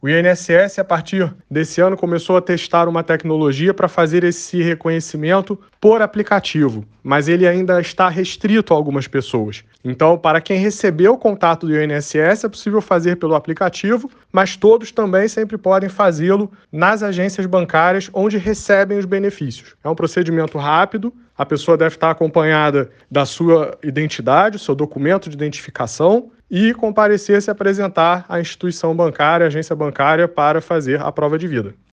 O INSS, a partir desse ano, começou a testar uma tecnologia para fazer esse reconhecimento por aplicativo, mas ele ainda está restrito a algumas pessoas. Então, para quem recebeu o contato do INSS, é possível fazer pelo aplicativo, mas todos também sempre podem fazê-lo nas agências bancárias onde recebem os benefícios. É um procedimento rápido, a pessoa deve estar acompanhada da sua identidade, o seu documento de identificação, e comparecer, se apresentar à instituição bancária, à agência bancária, para fazer a prova de vida.